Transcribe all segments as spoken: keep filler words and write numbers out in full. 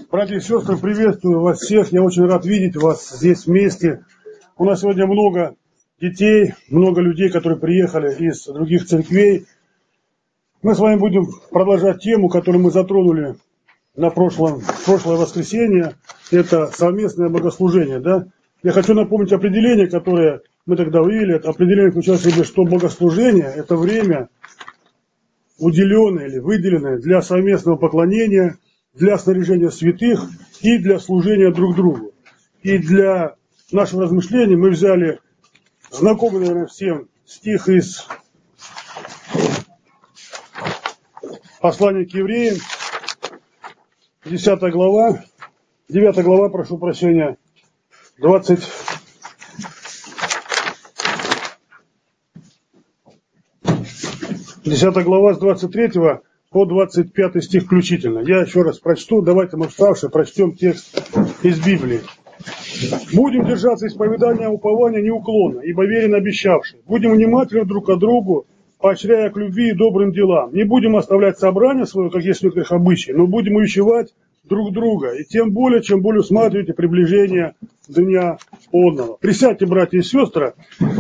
Братья и сестры, приветствую вас всех. Я очень рад видеть вас здесь вместе. У нас сегодня много детей, много людей, которые приехали из других церквей. Мы с вами будем продолжать тему, которую мы затронули на прошлом, прошлое воскресенье. Это совместное богослужение. Да? Я хочу напомнить определение, которое мы тогда вывели. Это определение включает в себя, что богослужение – это время, уделенное или выделенное для совместного поклонения, для снаряжения святых и для служения друг другу. И для нашего размышления мы взяли знакомый, наверное, всем стих из послания к евреям, десятая глава, девятая глава, прошу прощения, двадцать десятая глава с двадцать третьего по двадцать пятый стих включительно. Я еще раз прочту, давайте мы вставшие прочтем текст из Библии. «Будем держаться исповедания упования неуклонно, ибо верен обещавший. Будем внимательны друг к другу, поощряя к любви и добрым делам. Не будем оставлять собрание свое, как есть в некоторых обычаях, но будем увещевать друг друга. И тем более, чем более усматриваете приближение дня онного». Присядьте, братья и сестры.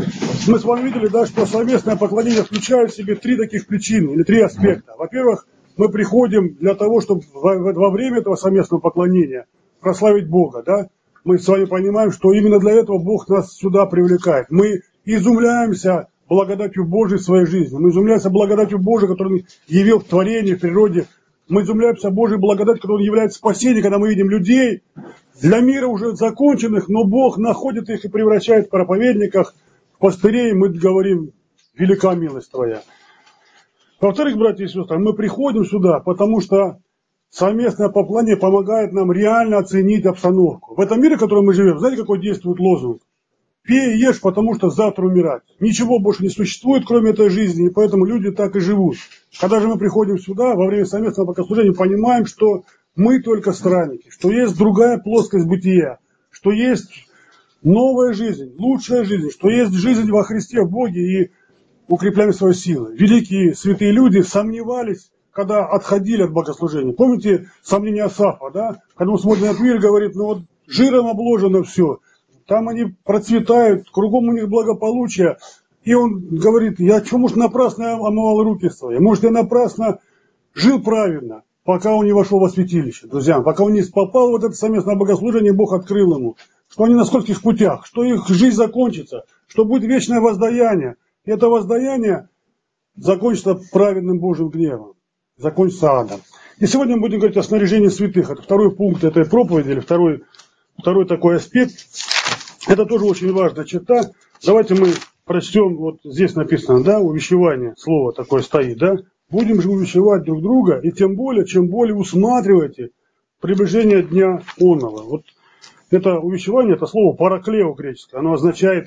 Мы с вами видели, да, что совместное поклонение включает в себе три таких причины, или три аспекта. Во-первых, мы приходим для того, чтобы во, во время этого совместного поклонения прославить Бога. Да? Мы с вами понимаем, что именно для этого Бог нас сюда привлекает. Мы изумляемся благодатью Божией в своей жизни. Мы изумляемся благодатью Божией, которую Он явил в творении, в природе. Мы изумляемся Божьей благодатью, которая является спасением, когда мы видим людей, для мира уже законченных, но Бог находит их и превращает в проповедниках, пастырей, мы говорим, велика милость Твоя. Во-вторых, братья и сестры, мы приходим сюда, потому что совместное поклонение помогает нам реально оценить обстановку. В этом мире, в котором мы живем, знаете, какой действует лозунг? Пей и ешь, потому что завтра умирать. Ничего больше не существует, кроме этой жизни, и поэтому люди так и живут. Когда же мы приходим сюда, во время совместного богослужения, понимаем, что мы только странники, что есть другая плоскость бытия, что есть новая жизнь, лучшая жизнь, что есть жизнь во Христе, в Боге, и укрепляем свои силы. Великие святые люди сомневались, когда отходили от богослужения. Помните сомнения Асафа, да? Когда он смотрит на этот мир и говорит, ну вот жиром обложено все, там они процветают, кругом у них благополучие. И он говорит, я что, может, напрасно омывал руки свои, может, я напрасно жил правильно, пока он не вошел во святилище, друзья. Пока он не попал в это совместное богослужение, Бог открыл ему, что они на скольких путях, что их жизнь закончится, что будет вечное воздаяние. И это воздаяние закончится праведным Божьим гневом, закончится адом. И сегодня мы будем говорить о снаряжении святых. Это второй пункт этой проповеди, или второй, второй такой аспект. Это тоже очень важная черта. Давайте мы прочтем, вот здесь написано, да, увещевание, слово такое стоит, да. Будем же увещевать друг друга, и тем более, чем более усматриваете приближение дня онного. Вот это увещевание, это слово параклео греческое, оно означает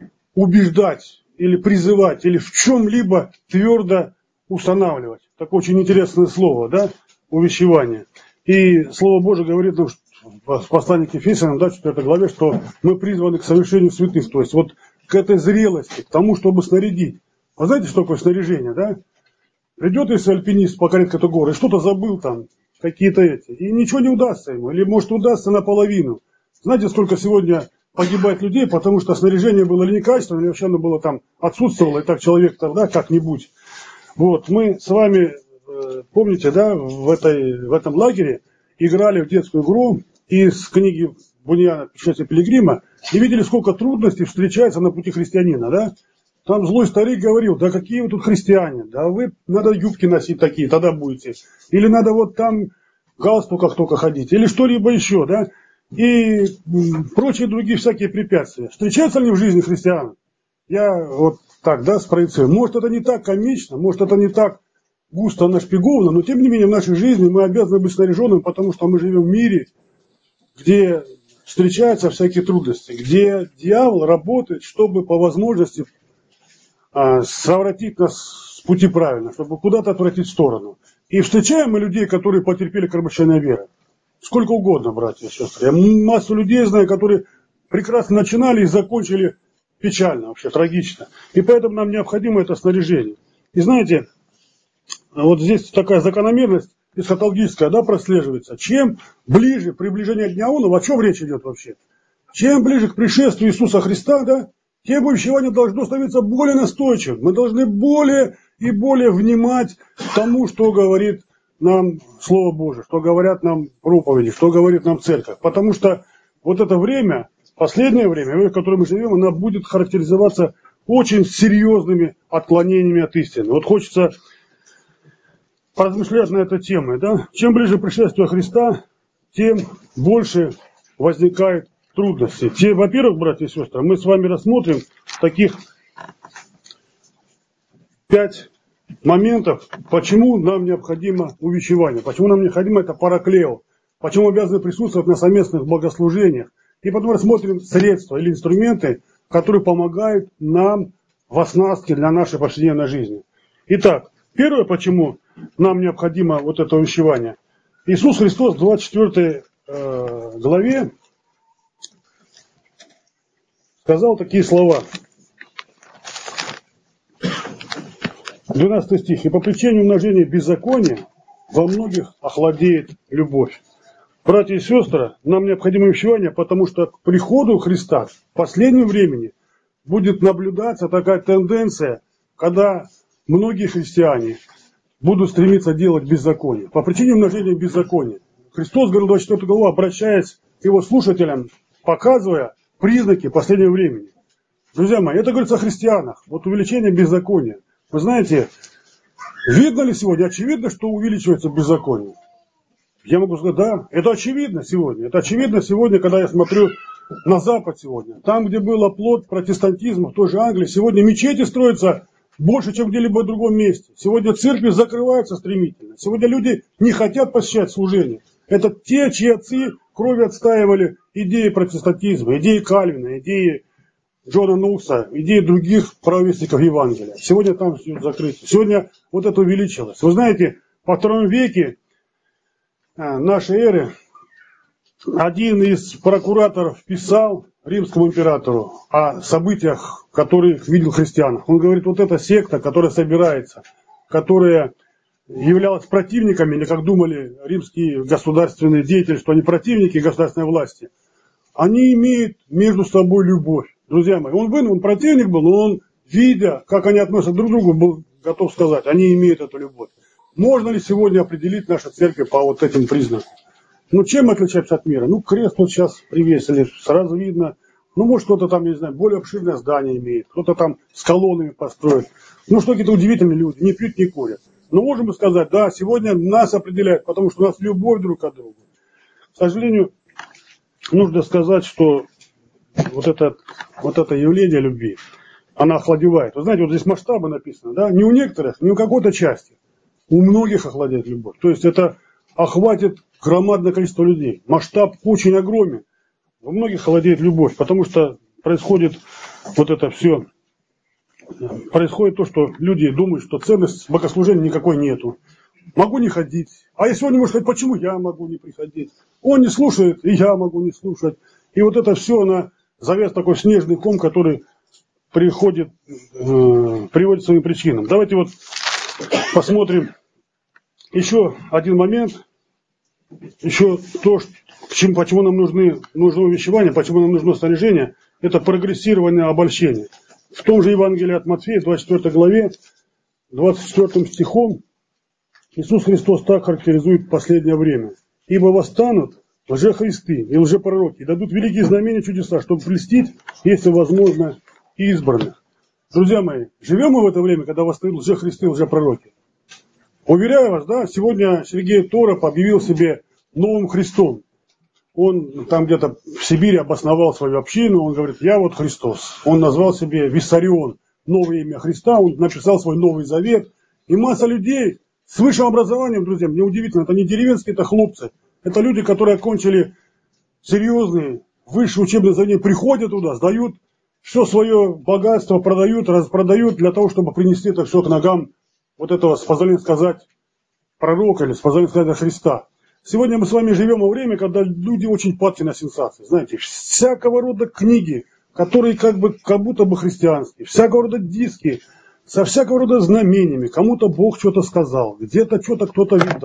убеждать или призывать, или в чем-либо твердо устанавливать. Такое очень интересное слово, да, увещевание. И Слово Божие говорит нам в послании к Ефесянам, да, в четвёртой главе, что мы призваны к совершению святых, то есть вот к этой зрелости, к тому, чтобы снарядить. Вы знаете, что такое снаряжение, да? Придет, если альпинист покорит какую-то гору, и что-то забыл там, какие-то эти, и ничего не удастся ему, или может удастся наполовину. Знаете, сколько сегодня погибает людей, потому что снаряжение было или некачественное, или вообще оно было там, отсутствовало, и так человек тогда как-нибудь. Вот, мы с вами, помните, да, в, этой, в этом лагере играли в детскую игру из книги Буньяна «Путешествие пилигрима» и видели, сколько трудностей встречается на пути христианина, да? Там злой старик говорил, да какие вы тут христиане, да вы, надо юбки носить такие, тогда будете. Или надо вот там в галстуках только ходить, или что-либо еще, да? И прочие другие всякие препятствия. Встречаются ли в жизни христиан? Я вот так, да, спроецирую. Может, это не так комично, может, это не так густо нашпиговано, но тем не менее в нашей жизни мы обязаны быть снаряженными, потому что мы живем в мире, где встречаются всякие трудности, где дьявол работает, чтобы по возможности а, совратить нас с пути правильно, чтобы куда-то отвратить в сторону. И встречаем мы людей, которые потерпели кровопролитие веры. Сколько угодно, братья и сестры. Я массу людей знаю, которые прекрасно начинали и закончили печально, вообще трагично. И поэтому нам необходимо это снаряжение. И знаете, вот здесь такая закономерность. эсхатологическая, да, прослеживается. Чем ближе приближение к дня Онова, о чем речь идет вообще? Чем ближе к пришествию Иисуса Христа, да, тем увещевание должно становиться более настойчивым. Мы должны более и более внимать тому, что говорит нам Слово Божие, что говорят нам проповеди, что говорит нам церковь. Потому что вот это время, последнее время, в котором мы живем, оно будет характеризоваться очень серьезными отклонениями от истины. Вот хочется поразмышлять на эту тему. Да? Чем ближе к пришествию Христа, тем больше возникает трудностей. Те, во-первых, братья и сестры, мы с вами рассмотрим таких пять моментов, почему нам необходимо увещевание, почему нам необходимо это параклео, почему мы обязаны присутствовать на совместных богослужениях. И потом рассмотрим средства или инструменты, которые помогают нам в оснастке для нашей повседневной жизни. Итак, первое, почему нам необходимо вот это увещевание. Иисус Христос в двадцать четвёртой э, главе сказал такие слова. двенадцатый стих. «И по причине умножения беззакония во многих охладеет любовь». Братья и сестры, нам необходимо увещевание, потому что к приходу Христа в последнем времени будет наблюдаться такая тенденция, когда многие христиане будут стремиться делать беззаконие. По причине умножения беззакония. Христос говорил в двадцать четвёртой главе, обращаясь к его слушателям, показывая признаки последнего времени. Друзья мои, это говорится о христианах. Вот увеличение беззакония. Вы знаете, видно ли сегодня? Очевидно, что увеличивается беззаконие. Я могу сказать, да, это очевидно сегодня. Это очевидно сегодня, когда я смотрю на Запад сегодня. Там, где был оплот протестантизма, в той же Англии, сегодня мечети строятся больше, чем где-либо в другом месте. Сегодня церкви закрываются стремительно. Сегодня люди не хотят посещать служение. Это те, чьи отцы кровью отстаивали идеи протестантизма, идеи Кальвина, идеи Джона Нокса, идеи других праведников Евангелия. Сегодня там все закрыто. Сегодня вот это увеличилось. Вы знаете, во втором веке нашей эры один из прокураторов писал римскому императору о событиях, которые видел в христианах. Он говорит, вот эта секта, которая собирается, которая являлась противниками, или как думали римские государственные деятели, что они противники государственной власти, они имеют между собой любовь. Друзья мои, он, он противник был, но он, видя, как они относятся друг к другу, был готов сказать, они имеют эту любовь. Можно ли сегодня определить нашу церковь по вот этим признакам? Ну, чем мы отличаемся от мира? Ну, крест вот сейчас привесили, сразу видно. Ну, может, кто-то там, не знаю, более обширное здание имеет, кто-то там с колоннами построит. Ну, что какие-то удивительные люди, не пьют, не курят. Но можем мы сказать, да, сегодня нас определяют, потому что у нас любовь друг к другу. К сожалению, нужно сказать, что вот это, вот это явление любви, она охладевает. Вы знаете, вот здесь масштабы написаны, да, не у некоторых, не у какой-то части. У многих охладеет любовь. То есть это охватит громадное количество людей. Масштаб очень огромен. У многих холодеет любовь, потому что происходит вот это все. Происходит то, что люди думают, что ценность богослужения никакой нету. Могу не ходить. А если он не может ходить, почему я могу не приходить? Он не слушает, и я могу не слушать. И вот это все, она завяз такой снежный ком, который приходит, э, приводит к своим причинам. Давайте вот посмотрим еще один момент. Еще то, почему, почему нам нужны, нужно увещевание, почему нам нужно снаряжение, это прогрессированное обольщение. В том же Евангелии от Матфея, двадцать четвёртой главе, двадцать четвёртым стихом, Иисус Христос так характеризует последнее время. «Ибо восстанут лжехристы и лжепророки, и дадут великие знамения и чудеса, чтобы прельстить, если возможно, избранных». Друзья мои, живем мы в это время, когда восстают лжехристы и лжепророки? Уверяю вас, да, сегодня Сергей Тороп объявил себе новым Христом. Он там где-то в Сибири обосновал свою общину, он говорит, я вот Христос. Он назвал себе Виссарион, новое имя Христа, он написал свой Новый Завет. И масса людей с высшим образованием, друзья, мне удивительно, это не деревенские, это хлопцы. Это люди, которые окончили серьезные высшие учебные заведения, приходят туда, сдают все свое богатство, продают, распродают для того, чтобы принести это все к ногам вот этого, с позволения сказать, пророка или с позволения сказать Христа. Сегодня мы с вами живем во время, когда люди очень падки на сенсации. Знаете, всякого рода книги, которые как бы, как будто бы христианские, всякого рода диски, со всякого рода знамениями. Кому-то Бог что-то сказал, где-то что-то кто-то видал.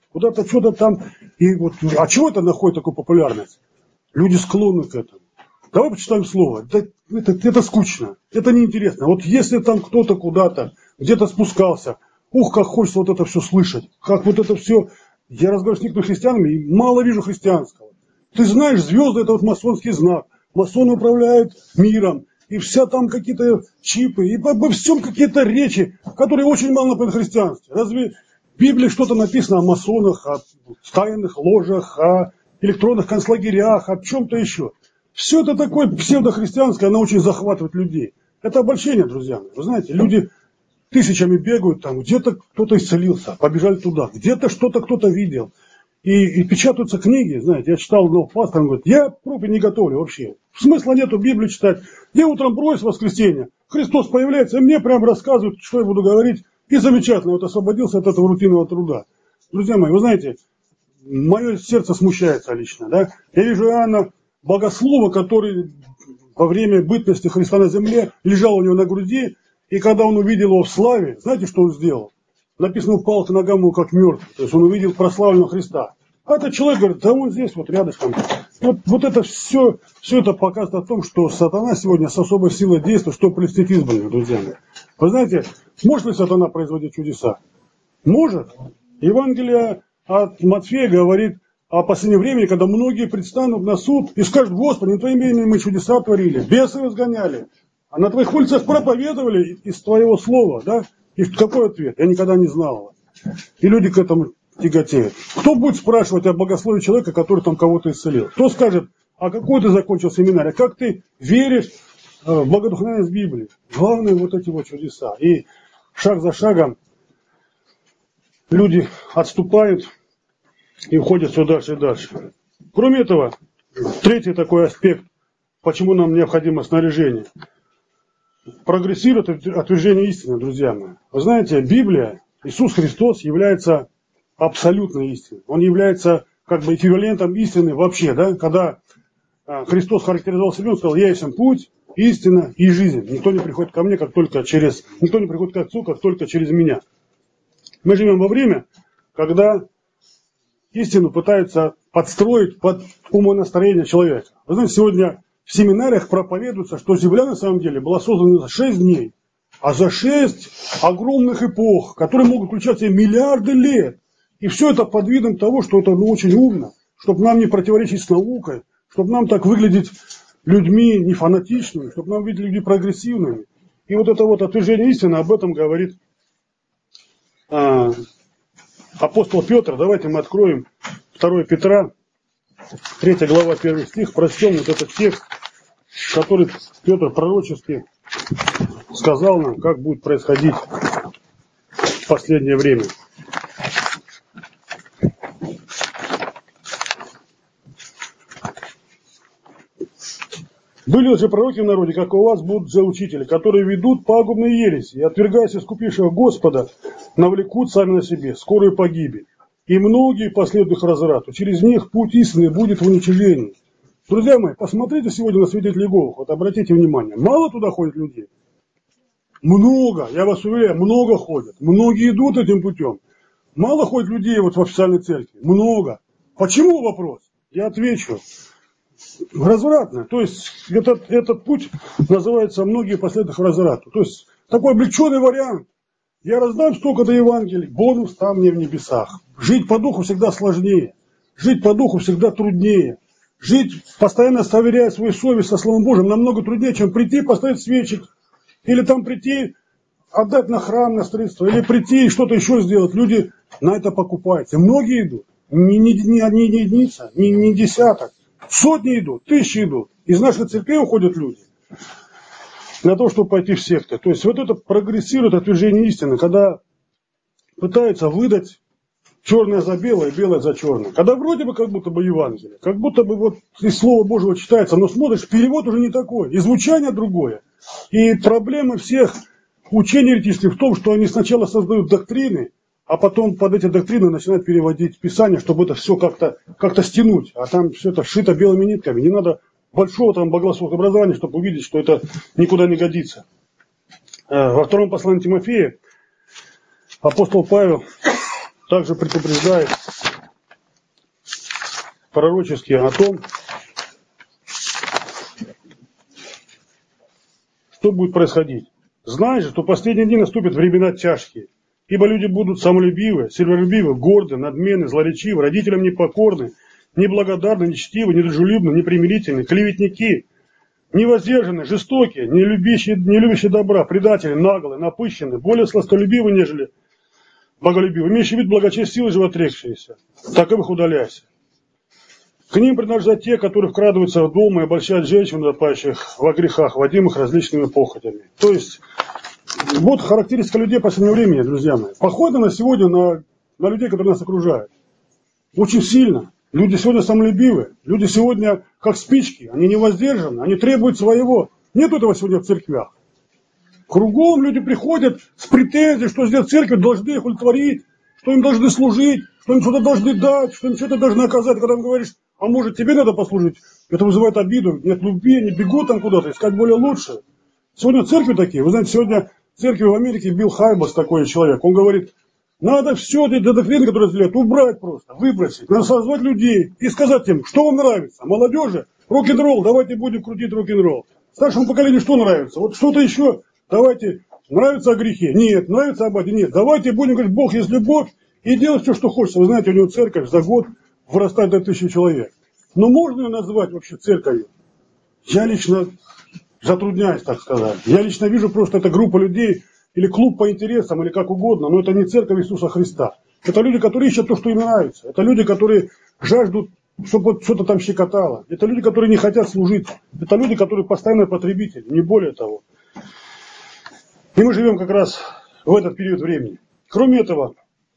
Куда-то что-то там. И вот, а чего это находит такую популярность? Люди склонны к этому. Давай почитаем слово. Это, это, это скучно, это неинтересно. Вот если там кто-то куда-то, где-то спускался, ух, как хочется вот это все слышать, как вот это все. Я разговариваю с некоторыми христианами и мало вижу христианского. Ты знаешь, звезды это вот масонский знак. Масоны управляют миром. И вся там какие-то чипы, и обо всем какие-то речи, которые очень мало напоминают о христианстве. Разве в Библии что-то написано о масонах, о тайных ложах, о электронных концлагерях, о чем-то еще? Все это такое псевдохристианское, оно очень захватывает людей. Это обольщение, друзья мои. Вы знаете, люди тысячами бегают там, где-то кто-то исцелился, побежали туда, где-то что-то кто-то видел. И, и печатаются книги, знаете, я читал одного пастора, он говорит, я проповедь не готовлю вообще. Смысла нету Библию читать. Я утром брось в воскресенье, Христос появляется, и мне прям рассказывают, что я буду говорить. И замечательно, вот освободился от этого рутинного труда. Друзья мои, вы знаете, мое сердце смущается лично. Да? Я вижу Иоанна Богослова, который во время бытности Христа на земле лежал у него на груди, и когда он увидел его в славе, знаете, что он сделал? Написано, упал к ногам его как мертвый. То есть он увидел прославленного Христа. А этот человек говорит, да он здесь, вот рядышком. Вот, вот это все, все это показывает о том, что сатана сегодня с особой силой действует, чтобы прельстить избранных, друзья мои. Вы знаете, может ли сатана производить чудеса? Может. Евангелие от Матфея говорит о последнем времени, когда многие предстанут на суд и скажут, Господи, на Твоим именем мы чудеса творили, бесы изгоняли, а на Твоих улицах проповедовали из Твоего слова, да? И какой ответ? Я никогда не знал. И люди к этому тяготеют. Кто будет спрашивать о богословии человека, который там кого-то исцелил? Кто скажет, а какой ты закончил семинар? Как ты веришь в богодухновенность Библии? Главное вот эти вот чудеса. И шаг за шагом люди отступают и уходят все дальше и дальше. Кроме этого, третий такой аспект, почему нам необходимо снаряжение. Прогрессирует отвержение истины, друзья мои. Вы знаете, Библия, Иисус Христос является абсолютной истиной. Он является как бы эквивалентом истины вообще, да? Когда Христос характеризовал себя, он сказал, я есть путь, истина и жизнь. Никто не приходит ко мне, как только через, никто не приходит к Отцу, как только через меня. Мы живем во время, когда истину пытаются подстроить под умонастроение человека. Вы знаете, сегодня в семинариях проповедуется, что Земля на самом деле была создана за шесть дней, а за шесть огромных эпох, которые могут включать в себя миллиарды лет. И все это под видом того, что это ну, очень умно, чтобы нам не противоречить с наукой, чтобы нам так выглядеть людьми не фанатичными, чтобы нам видеть людей прогрессивными. И вот это вот отвержение истины, об этом говорит а, апостол Петр. Давайте мы откроем второе Петра, третья глава, первый стих, прочтем вот этот текст, который Петр пророчески сказал нам, как будет происходить в последнее время. Были же пророки в народе, как у вас будут же учители, которые ведут пагубные ереси и, отвергаясь искупившего Господа, навлекут сами на себе скорую погибель. И многие последуют их разврату. Через них путь истины будет в уничижении. Друзья мои, посмотрите сегодня на свидетелей Иеговых. Вот обратите внимание, мало туда ходит людей? Много, я вас уверяю, много ходят. Многие идут этим путем. Мало ходит людей вот в официальной церкви? Много. Почему вопрос? Я отвечу. Развратно. То есть этот, этот путь называется многие последуют разврату. То есть такой облегченный вариант. Я раздам столько-то Евангелий, бонус там мне в небесах. Жить по духу всегда сложнее. Жить по духу всегда труднее. Жить, постоянно сверяя свою совесть со Словом Божьим, намного труднее, чем прийти, поставить свечек. Или там прийти, отдать на храм, на строительство. Или прийти и что-то еще сделать. Люди на это покупаются. Многие идут. Не, не, не, не, не единица, не, не десяток. Сотни идут, тысячи идут. Из нашей церкви уходят люди. Для того, чтобы пойти в секты. То есть вот это прогрессирует отвержение истины, когда пытаются выдать черное за белое, белое за черное. Когда вроде бы как будто бы Евангелие, как будто бы вот из Слова Божьего читается, но смотришь, перевод уже не такой, и звучание другое. И проблема всех учений еретических в том, что они сначала создают доктрины, а потом под эти доктрины начинают переводить Писание, чтобы это все как-то как-то стянуть. А там все это шито белыми нитками. Не надо большого там богословского образования, чтобы увидеть, что это никуда не годится. Во втором послании Тимофея апостол Павел также предупреждает пророчески о том, что будет происходить. Знаешь же, что в последние дни наступят времена тяжкие, ибо люди будут самолюбивы, серволюбивы, горды, надменны, злоречивы, родителям непокорны, неблагодарны, нечтивы, недружелюбны, непримирительны, клеветники, невоздержанные, жестокие, не любящие, не любящие добра, предатели, наглые, напыщенные, более сластолюбивы, нежели боголюбивы, имеющие вид благочестия силы животрекшиеся. Таковых удаляйся. К ним принадлежат те, которые вкрадываются в дом и обольщают женщин, утопающих во грехах, водимых различными похотями. То есть, вот характеристика людей последнего времени, друзья мои. Похоже на сегодня на, на людей, которые нас окружают. Очень сильно. Люди сегодня самолюбивы. Люди сегодня как спички. Они не воздержаны. Они требуют своего. Нет этого сегодня в церквях. Кругом люди приходят с претензией, что здесь церкви должны их удовлетворить, что им должны служить, что им что-то должны дать, что им что-то должны оказать. Когда им говоришь, а может тебе надо послужить, это вызывает обиду. Нет любви, они бегут там куда-то, искать более лучше. Сегодня церкви такие. Вы знаете, сегодня в церкви в Америке Билл Хайбас такой человек. Он говорит, надо все эти доктрины, которые разделяют, убрать просто, выбросить. Надо созвать людей и сказать им, что вам нравится. Молодежи, рок-н-ролл, давайте будем крутить рок-н-ролл. Старшему поколению что нравится? Вот что-то еще, давайте, нравится о грехе? Нет. Нравится об аде? Нет. Давайте будем говорить, Бог есть любовь, и делать все, что хочется. Вы знаете, у него церковь за год вырастает до тысячи человек. Но можно ее назвать вообще церковью? Я лично затрудняюсь, так сказать. Я лично вижу просто это группа людей, или клуб по интересам, или как угодно, но это не церковь Иисуса Христа. Это люди, которые ищут то, что им нравится. Это люди, которые жаждут, чтобы вот что-то там щекотало. Это люди, которые не хотят служить. Это люди, которые постоянные потребители, не более того. И мы живем как раз в этот период времени. Кроме этого,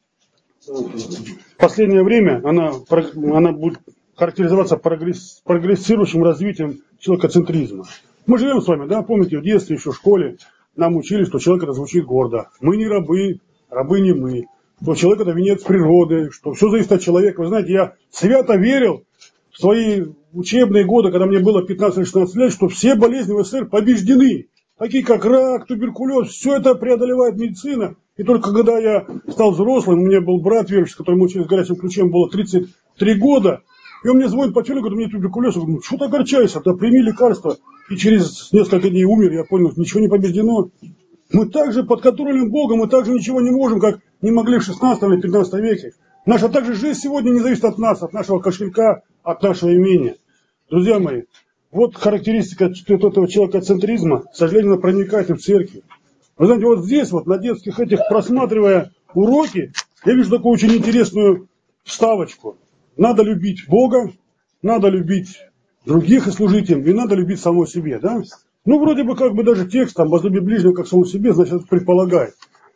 в последнее время она, она будет характеризоваться прогресс, прогрессирующим развитием человекоцентризма. Мы живем с вами, да, помните, в детстве, еще в школе, нам учили, что человек это звучит гордо. Мы не рабы, рабы не мы. Что человек это венец природы, что все зависит от человека. Вы знаете, я свято верил в свои учебные годы, когда мне было пятнадцать-шестнадцать лет, что все болезни в СССР побеждены. Такие как рак, туберкулез, все это преодолевает медицина. И только когда я стал взрослым, у меня был брат верующий, с которым мы учились горячим ключом, было тридцать три года. И он мне звонит по телефону, говорит, у меня туберкулез. Я говорю, что ты огорчаешься, да прими лекарство. И через несколько дней умер, я понял, ничего не побеждено. Мы также подконтролен Богом, мы также ничего не можем, как не могли в шестнадцатом или пятнадцатом веке. Наша также жизнь сегодня не зависит от нас, от нашего кошелька, от нашего имения. Друзья мои, вот характеристика этого человекоцентризма, к сожалению, она проникает и в церкви. Вы знаете, вот здесь, вот на детских этих, просматривая уроки, я вижу такую очень интересную вставочку. Надо любить Бога, надо любить других и служить им, и надо любить самого себе, да? Ну, вроде бы как бы даже текст, там, возлюби ближнего как самому себе, значит, это предполагает.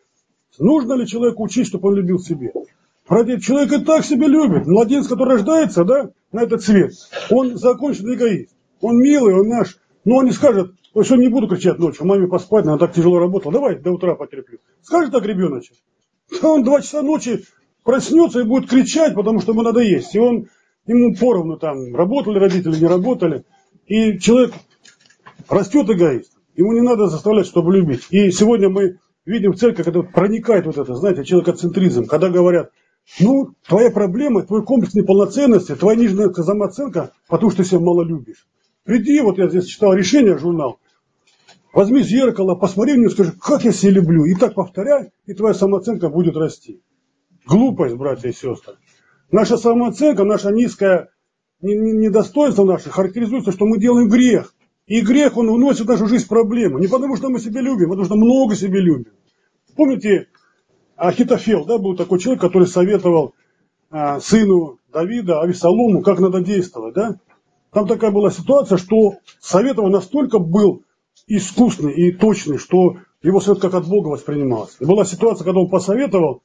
Нужно ли человеку учить, чтобы он любил себе? Ради человек и так себя любит. Младенец, который рождается, да, на этот свет, он законченный эгоист. Он милый, он наш, но он не скажет, ой, что не буду кричать ночью, маме поспать, она так тяжело работала, давай до утра потерплю. Скажет так ребеночек. Он два часа ночи проснется и будет кричать, потому что ему надо есть. И он, ему поровну там, работали родители, не работали. И человек растет эгоист. Ему не надо заставлять, чтобы любить. И сегодня мы видим в церкви, когда проникает вот это, знаете, человекоцентризм, когда говорят, ну, твоя проблема, твой комплекс неполноценности, твоя нижняя самооценка, потому что ты себя мало любишь. Приди, вот я здесь читал решение, журнал, возьми зеркало, посмотри мне и скажи, как я себя люблю. И так повторяй, и твоя самооценка будет расти. Глупость, братья и сестры. Наша самооценка, наша низкая недостоинство наше характеризуется, что мы делаем грех. И грех, он уносит в нашу жизнь проблемы. Не потому, что мы себя любим, а потому, что много себя любим. Помните, Ахитофел, да, был такой человек, который советовал а, сыну Давида, Авесолому, как надо действовать, да? Там такая была ситуация, что совет его настолько был искусный и точный, что его совет как от Бога воспринимался. И была ситуация, когда он посоветовал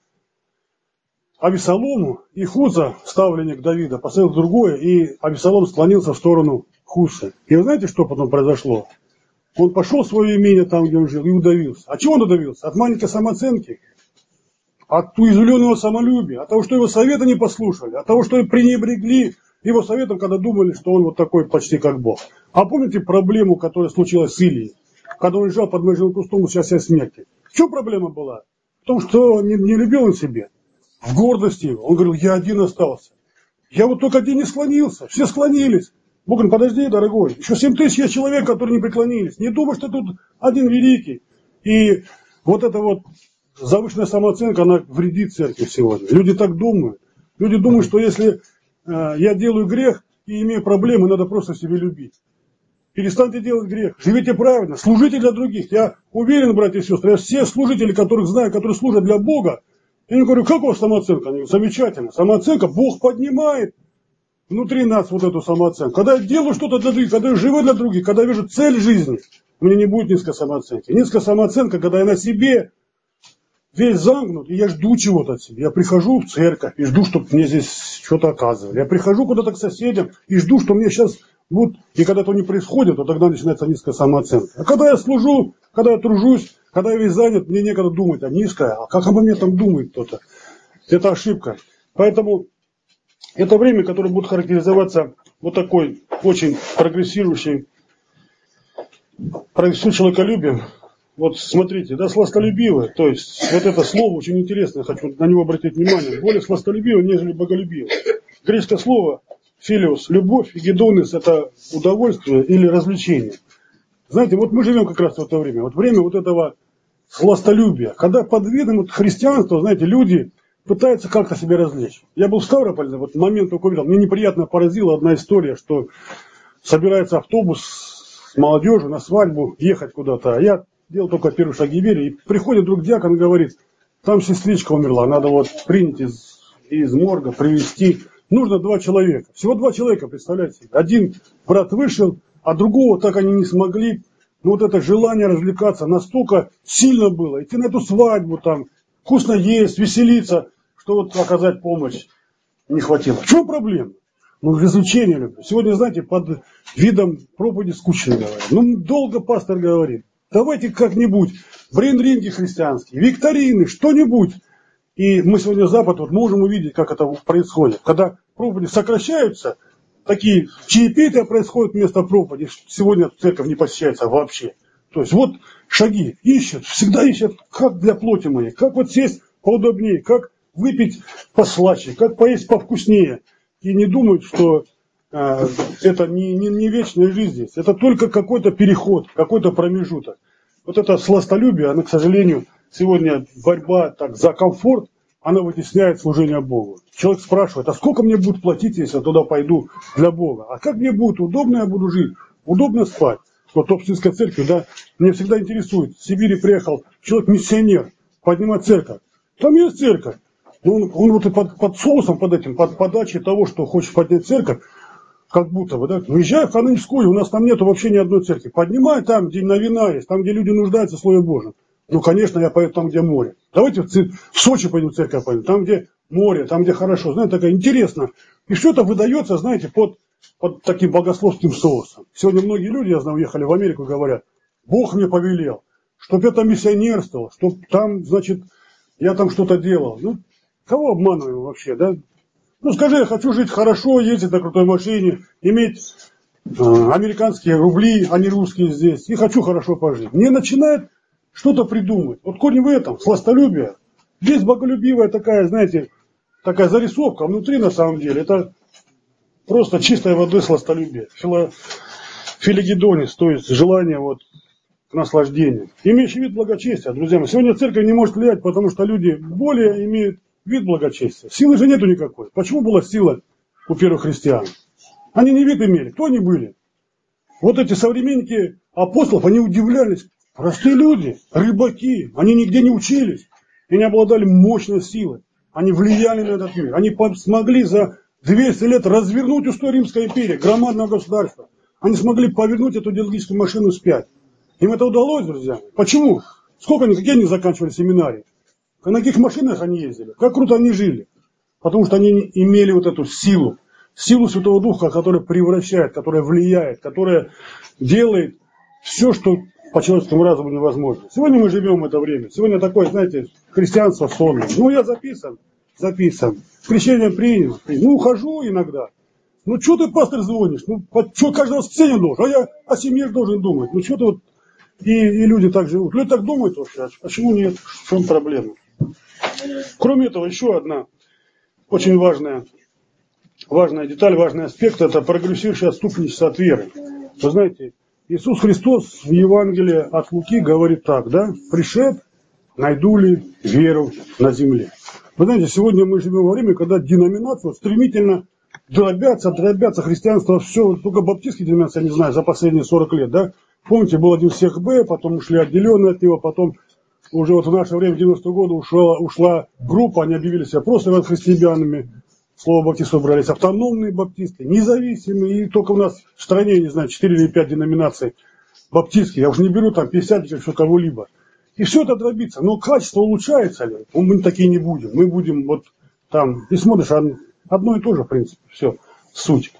Авесолому, и Хуза, ставленник Давида, посоветовал другое, и Авесолом склонился в сторону Хузы. И вы знаете, что потом произошло? Он пошел в свое имение, там, где он жил, и удавился. А чего он удавился? От маленькой самооценки, от уязвленного самолюбия, от того, что его советы не послушали, от того, что пренебрегли его советом, когда думали, что он вот такой почти как Бог. А помните проблему, которая случилась с Илией, когда он лежал под мощным кустом, сейчас смерти? В чем проблема была? В том, что не, не любил он себя. В гордости его. Он говорил, я один остался. Я вот только один не склонился, все склонились. Бог говорит, подожди, дорогой, еще семь тысяч есть человек, которые не преклонились. Не думай, что тут один великий. И вот эта вот завышенная самооценка, она вредит церкви сегодня. Люди так думают. Люди думают, что если э, я делаю грех и имею проблемы, надо просто себе любить. Перестаньте делать грех, живите правильно, служите для других. Я уверен, братья и сестры, я все служители, которых знаю, которые служат для Бога, я им говорю, как у вас самооценка? Они говорят, замечательно. Самооценка, Бог поднимает внутри нас вот эту самооценку. Когда я делаю что-то для других, когда я живу для других, когда я вижу цель жизни, у меня не будет низкой самооценки. Низкая самооценка, когда я на себе весь замкнут, и я жду чего-то от себя. Я прихожу в церковь и жду, чтобы мне здесь что-то оказывали. Я прихожу куда-то к соседям и жду, что мне сейчас будут... И когда это не происходит, то тогда начинается низкая самооценка. А когда я служу, когда я тружусь, когда я весь занят, мне некогда думать, а низкая, а как обо мне там думает кто-то? Это ошибка. Поэтому это время, которое будет характеризоваться вот такой очень прогрессирующей, прогрессирующим человеколюбием. Вот смотрите, да, сластолюбивое, то есть вот это слово очень интересное, хочу на него обратить внимание, более сластолюбивое, нежели боголюбивое. Греческое слово филиос, любовь, и гедонис – это удовольствие или развлечение. Знаете, вот мы живем как раз в это время, вот время вот этого сластолюбия, когда под видом вот христианства, знаете, люди пытаются как-то себя развлечь. Я был в Ставрополе, вот момент только увидел, мне неприятно поразила одна история, что собирается автобус с молодежью на свадьбу ехать куда-то, а я делал только первые шаги веры, и приходит друг диакон и говорит, там сестричка умерла, надо вот принять из, из морга, привезти. Нужно два человека. Всего два человека, представляете себе. Один брат вышел, а другого так они не смогли. Но вот это желание развлекаться настолько сильно было. Идти на эту свадьбу, там, вкусно есть, веселиться, что вот оказать помощь не хватило. В чем проблема? Ну, развлечение люблю. Сегодня, знаете, под видом проповеди скучно говорят. Ну, долго пастор говорит. Давайте как-нибудь брейн-ринги христианские, викторины, что-нибудь. И мы сегодня Запад вот можем увидеть, как это происходит. Когда проповеди сокращаются, такие чаепития происходят вместо проповеди. Сегодня церковь не посещается вообще. То есть вот шаги ищут, всегда ищут, как для плоти моей, как вот сесть поудобнее, как выпить послаще, как поесть повкуснее. И не думают, что э, это не, не, не вечная жизнь здесь. Это только какой-то переход, какой-то промежуток. Вот это сластолюбие, оно, к сожалению, сегодня борьба так, за комфорт, она вытесняет служение Богу. Человек спрашивает, а сколько мне будут платить, если я туда пойду для Бога? А как мне будет удобно я буду жить? Удобно спать? Вот в Обшинской церкви, да, меня всегда интересует. В Сибири приехал человек-миссионер поднимать церковь. Там есть церковь. Он, он вот и под, под соусом, под этим, под подачей того, что хочет поднять церковь, как будто бы, да, уезжай в Кананевскую, у нас там нету вообще ни одной церкви. Поднимай там, где новина есть, там, где люди нуждаются в Слове Божьем. Ну, конечно, я поеду там, где море. Давайте в, в Сочи пойдем в церковь пойдем, там, где море, там, где хорошо. Знаете, такая интересно. И что-то выдается, знаете, под, под таким богословским соусом. Сегодня многие люди, я знаю, уехали в Америку и говорят, Бог мне повелел, чтоб я там миссионерствовал, чтоб там, значит, я там что-то делал. Ну, кого обманываем вообще, да? Ну, скажи, я хочу жить хорошо, ездить на крутой машине, иметь э, американские рубли, а не русские здесь, и хочу хорошо пожить. Мне начинает что-то придумать. Вот корень в этом, сластолюбие. Здесь боголюбивая такая, знаете, такая зарисовка, а внутри на самом деле это просто чистой воды сластолюбие. Фило, филигедонис, то есть желание вот к наслаждению. Имеющий вид благочестия, друзья мои. Сегодня церковь не может влиять, потому что люди более имеют вид благочестия. Силы же нету никакой. Почему была сила у первых христиан? Они не вид имели. Кто они были? Вот эти современники апостолов, они удивлялись. Простые люди, рыбаки, они нигде не учились. И не обладали мощной силой. Они влияли на этот мир. Они смогли за двести лет развернуть устой Римской империи, громадного государства. Они смогли повернуть эту идеологическую машину вспять. Им это удалось, друзья. Почему? Сколько они, какие они заканчивали семинарии? На каких машинах они ездили? Как круто они жили? Потому что они имели вот эту силу. Силу Святого Духа, которая превращает, которая влияет, которая делает все, что по человеческому разуму невозможно. Сегодня мы живем в это время. Сегодня такое, знаете, христианство сонное. Ну, я записан, записан. Крещение принял. Ну, ухожу иногда. Ну, что ты, пастор, звонишь? Ну, что каждое воскресенье должен? А я о семье должен думать. Ну, что ты вот... И, и люди так живут. Люди так думают вообще. А почему нет? В чем проблема? Кроме этого, еще одна очень важная важная деталь, важный аспект – это прогрессирующее отступничество от веры. Вы знаете, Иисус Христос в Евангелии от Луки говорит так, да? «Пришед, найду ли веру на земле». Вы знаете, сегодня мы живем во время, когда деноминации стремительно дробятся, дробятся христианство, все, только баптистские деноминации, я не знаю, за последние сорок лет, да? Помните, был один сех Б, потом ушли отделенные от него, потом уже вот в наше время, в девяностые годы, ушла, ушла группа, они объявили себя просто христианами, слово баптистов брались, автономные баптисты, независимые, и только у нас в стране, не знаю, четыре или пять деноминаций баптистских, я уже не беру там пятьдесят или что кого-либо. И все это дробится. Но качество улучшается ли? Мы такие не будем. Мы будем вот там, и смотришь, одно и то же, в принципе, все, суть.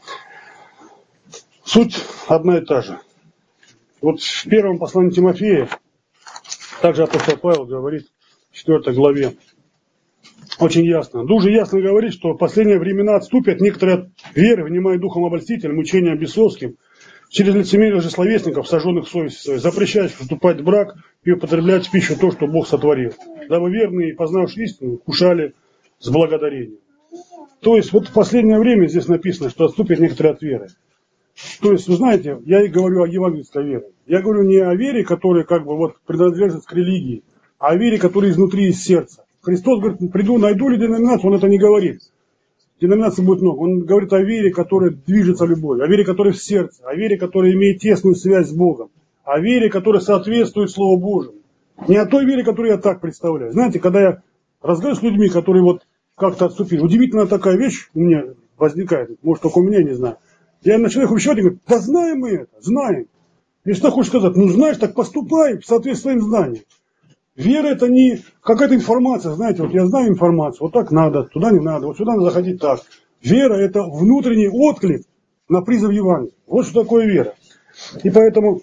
Суть одна и та же. Вот в первом послании Тимофея, также апостол Павел говорит в четвёртой главе, очень ясно, дуже ясно говорит, что в последние времена отступят некоторые от веры, внимая духом обольстителем, учением бесовским, через лицемерие же словесников, сожженных совестью своей, запрещающих вступать в брак и употреблять в пищу то, что Бог сотворил, дабы верные, познавшие истину, кушали с благодарением. То есть вот в последнее время здесь написано, что отступят некоторые от веры. То есть, вы знаете, я и говорю о евангельской вере. Я говорю не о вере, которая как бы вот принадлежит к религии, а о вере, которая изнутри, из сердца. Христос говорит, приду, найду ли деноминацию, он это не говорит. Деноминаций будет много. Он говорит о вере, которая движется любовью, о вере, которая в сердце, о вере, которая имеет тесную связь с Богом, о вере, которая соответствует Слову Божьему. Не о той вере, которую я так представляю. Знаете, когда я разговариваю с людьми, которые вот как-то отступили, удивительная такая вещь у меня возникает, может только у меня, не знаю. Я на человека обещаю, и говорю, да знаем мы это, знаем. И что хочешь сказать, ну знаешь, так поступай в соответствии своим знаниям. Вера это не какая-то информация, знаете, вот я знаю информацию, вот так надо, туда не надо, вот сюда надо заходить так. Вера это внутренний отклик на призыв Евангелия. Вот что такое вера. И поэтому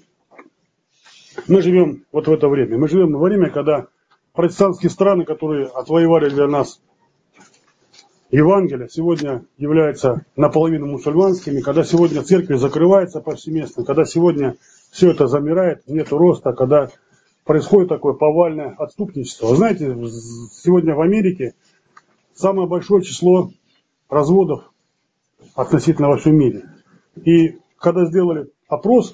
мы живем вот в это время. Мы живем во время, когда протестантские страны, которые отвоевали для нас Евангелие, сегодня являются наполовину мусульманскими, когда сегодня церковь закрывается повсеместно, когда сегодня все это замирает, нет роста, когда происходит такое повальное отступничество. Вы знаете, сегодня в Америке самое большое число разводов относительно во всем мире. И когда сделали опрос,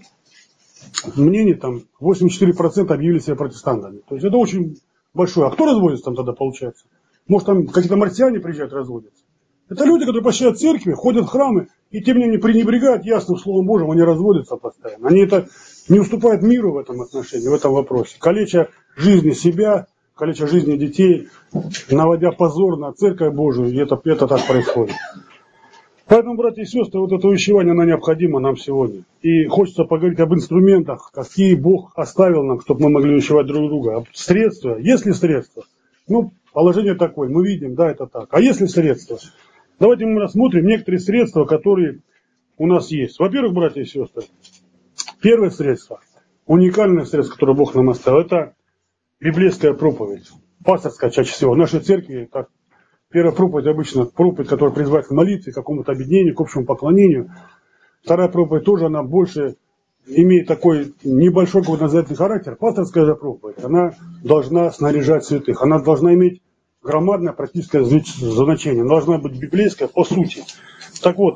мнений там восемьдесят четыре процента объявили себя протестантами. То есть это очень большое. А кто разводится там тогда получается? Может там какие-то марсиане приезжают разводятся? Это люди, которые посещают церкви, ходят в храмы и тем не менее пренебрегают ясным Словом Божьим, они разводятся постоянно. Они это не уступают миру в этом отношении, в этом вопросе. Калеча жизни себя, калеча жизни детей, наводя позор на Церковь Божию, и это, это так происходит. Поэтому, братья и сестры, вот это увещевание, оно необходимо нам сегодня. И хочется поговорить об инструментах, какие Бог оставил нам, чтобы мы могли увещевать друг друга. Средства, есть ли средства? Ну, положение такое, мы видим, да, это так. А есть ли средства? Давайте мы рассмотрим некоторые средства, которые у нас есть. Во-первых, братья и сестры, первое средство, уникальное средство, которое Бог нам оставил, это библейская проповедь. Пасторская чаще всего. В нашей церкви так, первая проповедь обычно проповедь, которая призывает к молитве, к какому-то объединению, к общему поклонению. Вторая проповедь тоже, она больше имеет такой небольшой какой-то назидательный характер. Пасторская же проповедь, она должна снаряжать святых, она должна иметь громадное практическое значение, она должна быть библейская по сути. Так вот,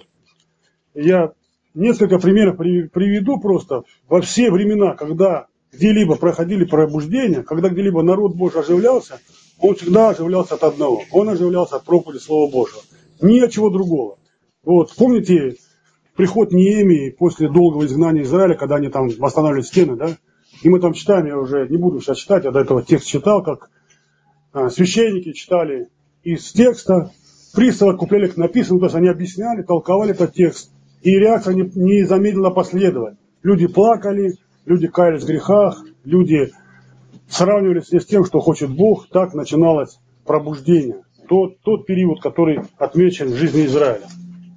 я несколько примеров приведу просто. Во все времена, когда где-либо проходили пробуждения, когда где-либо народ Божий оживлялся, он всегда оживлялся от одного. Он оживлялся от проповеди Слова Божьего. Ни от чего другого. Вот, помните приход Неемии после долгого изгнания Израиля, когда они там восстанавливали стены, да? И мы там читаем, я уже не буду сейчас читать, я до этого текст читал, как а, священники читали из текста, приставы куплели написано, то есть они объясняли, толковали этот текст. И реакция не, не замедлила последовать. Люди плакали, люди каялись в грехах, люди сравнивались с тем, что хочет Бог. Так начиналось пробуждение. Тот, тот период, который отмечен в жизни Израиля.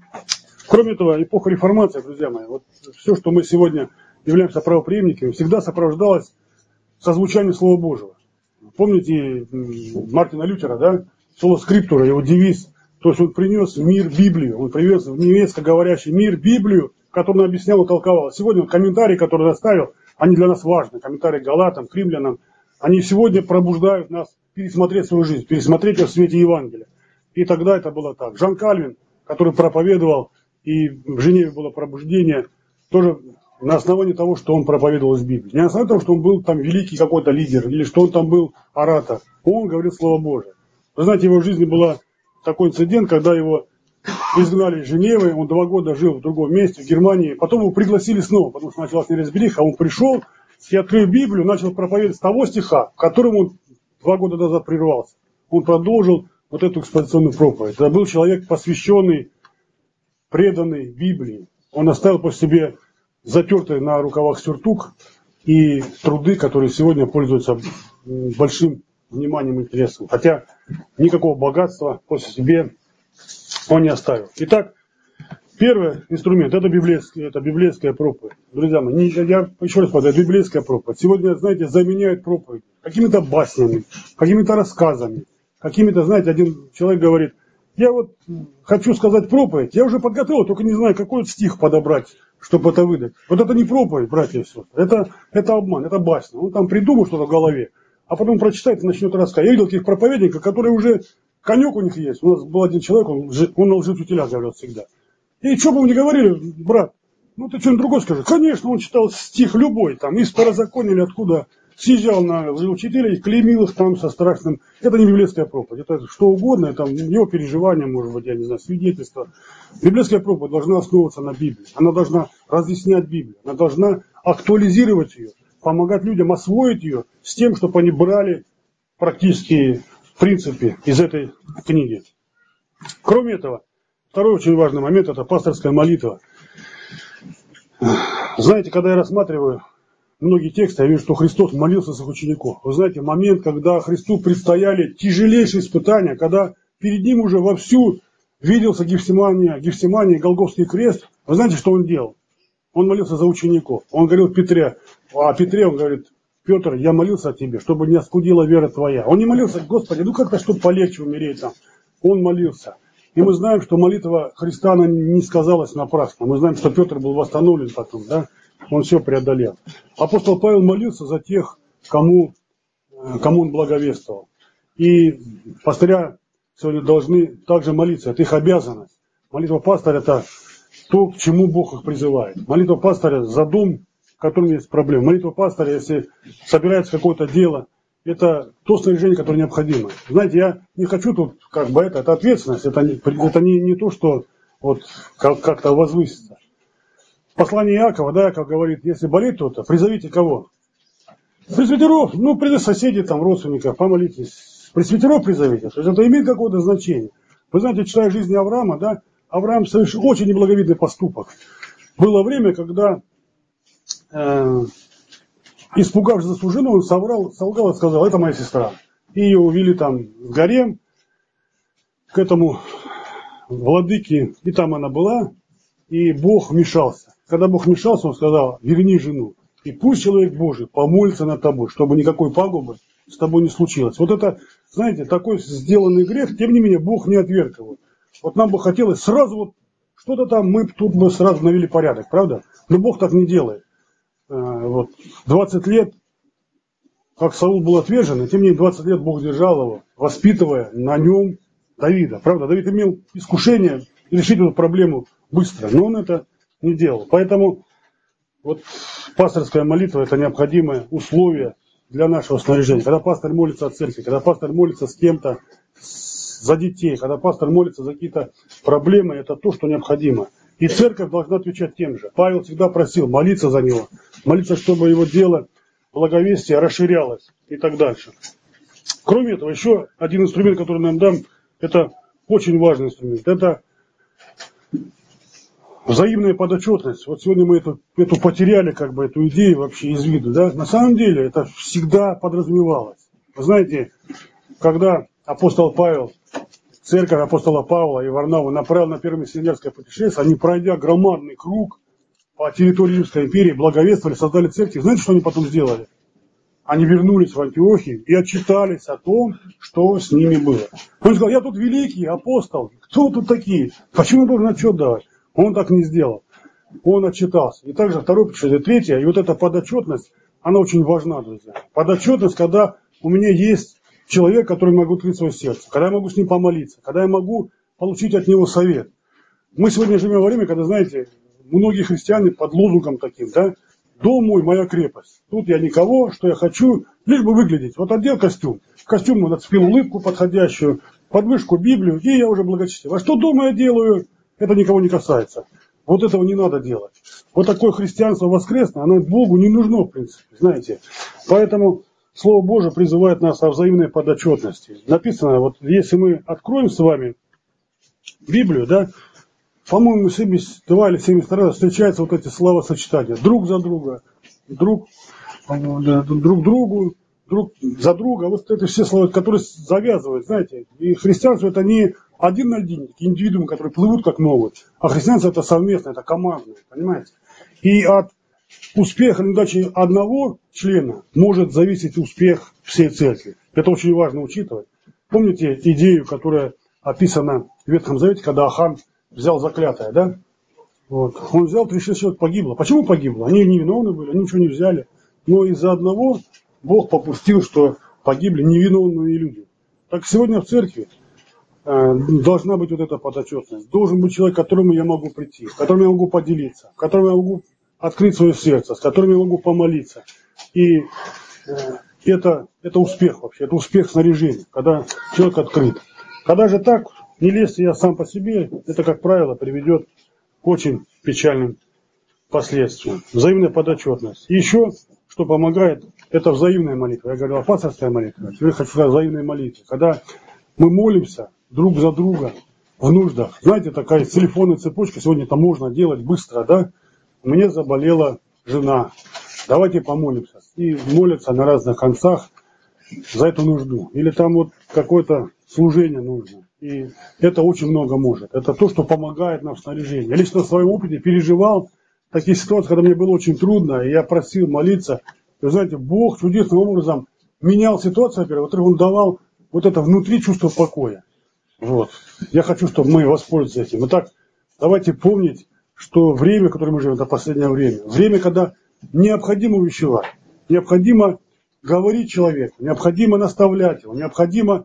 Кроме того, эпоха реформации, друзья мои, вот все, что мы сегодня являемся правопреемниками, всегда сопровождалось созвучанием Слова Божьего. Помните Мартина Лютера, да? Соло скриптура, его девиз. То есть он принес в мир Библию, он привез в немецко говорящий мир Библию, которую он объяснял и толковал. Сегодня комментарии, которые он оставил, они для нас важны. Комментарии к Галатам, к римлянам, они сегодня пробуждают нас пересмотреть свою жизнь, пересмотреть ее в свете Евангелия. И тогда это было так. Жан Кальвин, который проповедовал, и в Женеве было пробуждение, тоже на основании того, что он проповедовал из Библии. Не на основании того, что он был там великий какой-то лидер, или что он там был оратор. Он говорил Слово Божие. Вы знаете, в его жизни был такой инцидент, когда его изгнали из Женевы, он два года жил в другом месте, в Германии. Потом его пригласили снова, потому что началась неразбериха. Он пришел и, открыв Библию, начал проповедовать с того стиха, в котором он два года назад прервался. Он продолжил вот эту экспозиционную проповедь. Это был человек, посвященный, преданный Библии. Он оставил после себя затертый на рукавах сюртук и труды, которые сегодня пользуются большим вниманием и интересом. Хотя никакого богатства после себя он не оставил. Итак, первый инструмент – это библейская, это библейская проповедь. Друзья мои, не, я еще раз повторяю, это библейская проповедь. Сегодня, знаете, заменяют проповедь какими-то баснями, какими-то рассказами, какими-то, знаете, один человек говорит, я вот хочу сказать проповедь, я уже подготовил, только не знаю, какой стих подобрать, чтобы это выдать. Вот это не проповедь, братья и сестры, это, это обман, это басня. Он там придумал что-то в голове, а потом прочитает и начнет рассказывать. Я видел таких проповедников, которые уже, конек у них есть. У нас был один человек, он, он на лжеучителях говорил всегда. И что бы вы ни говорили, брат, ну ты что-нибудь другое скажи. Конечно, он читал стих любой, там, из Второзакония или откуда, съезжал на лжеучителей, клеймил их там со страшным. Это не библейская проповедь, это что угодно, это его переживания, может быть, я не знаю, свидетельства. Библейская проповедь должна основываться на Библии. Она должна разъяснять Библию, она должна актуализировать ее, помогать людям освоить ее с тем, чтобы они брали практические принципы из этой книги. Кроме этого, второй очень важный момент – это пасторская молитва. Знаете, когда я рассматриваю многие тексты, я вижу, что Христос молился за своих учеников. Вы знаете, момент, когда Христу предстояли тяжелейшие испытания, когда перед ним уже вовсю виделся Гефсимания, Гефсимания, Голгофский крест. Вы знаете, что он делал? Он молился за учеников. Он говорил Петре, а Петре он говорит, Петр, я молился о тебе, чтобы не оскудила вера твоя. Он не молился, Господи, ну как-то, чтобы полегче умереть там. Он молился. И мы знаем, что молитва Христа, она не сказалась напрасно. Мы знаем, что Петр был восстановлен потом, да? Он все преодолел. Апостол Павел молился за тех, кому, кому он благовествовал. И пастыря сегодня должны также молиться. Это их обязанность. Молитва пастыря – это то, к чему Бог их призывает. Молитва пастыря за дом, в котором есть проблемы. Молитва пастыря, если собирается какое-то дело, это то снаряжение, которое необходимо. Знаете, я не хочу тут, как бы, это, это ответственность, это не, это не, не то, что вот как, как-то возвысится. Послание Иакова, да, как говорит, если болит кто-то, призовите кого? Пресвитеров, ну, призовите соседей, там, родственников, помолитесь. Пресвитеров призовите. То есть это имеет какое-то значение. Вы знаете, читая жизнь Авраама, да, Авраам совершил очень неблаговидный поступок. Было время, когда, э, испугавшись за свою жену, он соврал, солгал и сказал, это моя сестра. И ее увели там в гарем к этому владыке, и там она была, и Бог вмешался. Когда Бог вмешался, он сказал, верни жену. И пусть человек Божий помолится над тобой, чтобы никакой пагубы с тобой не случилось. Вот это, знаете, такой сделанный грех, тем не менее, Бог не отверг его. Вот нам бы хотелось сразу вот что-то там, мы тут бы сразу навели порядок, правда? Но Бог так не делает. Вот, двадцать лет, как Саул был отвержен, и тем не менее двадцать лет Бог держал его, воспитывая на нем Давида. Правда, Давид имел искушение решить эту проблему быстро, но он это не делал. Поэтому вот пасторская молитва – это необходимое условие для нашего снаряжения. Когда пастор молится о церкви, когда пастор молится с кем-то за детей, когда пастор молится за какие-то проблемы, это то, что необходимо. И церковь должна отвечать тем же. Павел всегда просил молиться за него, молиться, чтобы его дело благовестия расширялось и так дальше. Кроме этого, еще один инструмент, который нам дам, это очень важный инструмент. Это взаимная подотчетность. Вот сегодня мы эту, эту потеряли, как бы, эту идею вообще из виду. Да? На самом деле это всегда подразумевалось. Вы знаете, когда апостол Павел, церковь апостола Павла и Варнаву направил на первое миссионерское путешествие, они, пройдя громадный круг по территории Римской империи, благовествовали, создали церковь. Знаете, что они потом сделали? Они вернулись в Антиохию и отчитались о том, что с ними было. Он сказал, я тут великий апостол, кто тут такие? Почему я должен отчет давать? Он так не сделал. Он отчитался. И также второе путешествие, третье. И вот эта подотчетность, она очень важна, друзья. Подотчетность, когда у меня есть человек, который могу открыть свое сердце, когда я могу с ним помолиться, когда я могу получить от него совет. Мы сегодня живем во время, когда, знаете, многие христиане под лозунгом таким, да, «Дом мой, моя крепость». Тут я никого, что я хочу, лишь бы выглядеть. Вот одел костюм, в костюм нацепил улыбку подходящую, подмышку Библию, и я уже благочестив. А что дома я делаю, это никого не касается. Вот этого не надо делать. Вот такое христианство воскресное, оно Богу не нужно, в принципе, знаете. Поэтому Слово Божие призывает нас о взаимной подотчетности. Написано, вот если мы откроем с вами Библию, да, по-моему, семьдесят два или семьдесят раз встречаются вот эти словосочетания. Друг за друга, друг, друг другу, друг за друга. Вот это все слова, которые завязывают, знаете. И христианство это не один на один, индивидуумы, которые плывут как могут. А христианство это совместно, это командное, понимаете. И от успеха или неудачи одного члена может зависеть успех всей церкви. Это очень важно учитывать. Помните идею, которая описана в Ветхом Завете, когда Ахан взял заклятое, да? Вот. Он взял, тридцать шесть человек погибло. Почему погибло? Они невиновны были, они ничего не взяли. Но из-за одного Бог попустил, что погибли невиновные люди. Так сегодня в церкви э, должна быть вот эта подотчетность. Должен быть человек, к которому я могу прийти, с которым я могу поделиться, к которому я могу открыть свое сердце, с которым я могу помолиться. И э, это, это успех вообще, это успех снаряжения, когда человек открыт. Когда же так, не лезьте я сам по себе, это, как правило, приведет к очень печальным последствиям. Взаимная подотчетность. И еще, что помогает, это взаимная молитва. Я говорил, апостольская молитва. Теперь хочу сказать взаимная молитва. Когда мы молимся друг за друга в нуждах. Знаете, такая телефонная цепочка, сегодня это можно делать быстро, да? Мне заболела жена. Давайте помолимся. И молятся на разных концах за эту нужду. Или там вот какое-то служение нужно. И это очень много может. Это то, что помогает нам в снаряжении. Я лично в своем опыте переживал такие ситуации, когда мне было очень трудно, и я просил молиться. И вы знаете, Бог чудесным образом менял ситуацию, во-первых, во-вторых, Он давал вот это внутри чувство покоя. Вот. Я хочу, чтобы мы воспользовались этим. Итак, давайте помнить, что время, в которое мы живем, это последнее время. Время, когда необходимо увещевать, необходимо говорить человеку, необходимо наставлять его, необходимо,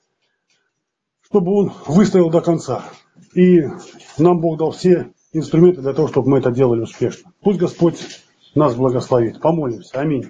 чтобы он выстоял до конца. И нам Бог дал все инструменты для того, чтобы мы это делали успешно. Пусть Господь нас благословит. Помолимся. Аминь.